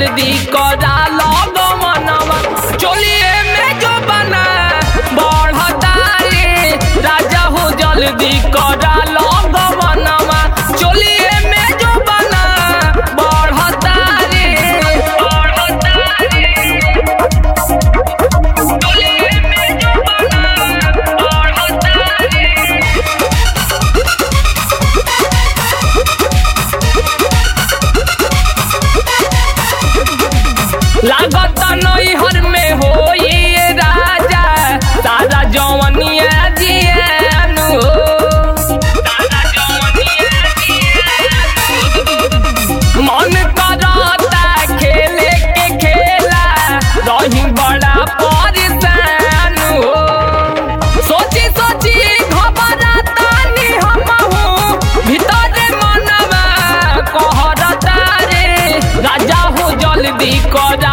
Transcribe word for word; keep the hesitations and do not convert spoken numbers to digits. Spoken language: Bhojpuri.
जल्दी करा लगमनवा चोलिए में जो बना बढ़ता रे राजा हो जल्दी करा लगमनवा चोलिए में जो बना बढ़ता रे बढ़ता रे चोलिए में जो बना बढ़ता रे लागत नैहर में हो ये राजा सारा जवनिया जियान हो सारा जवनिया मन करता खेले के खेला रही बड़ा परेशान हो सोची सोची घबराता नी हमहू भीतर मनवा कहरता रे राजा हो जल्दी करा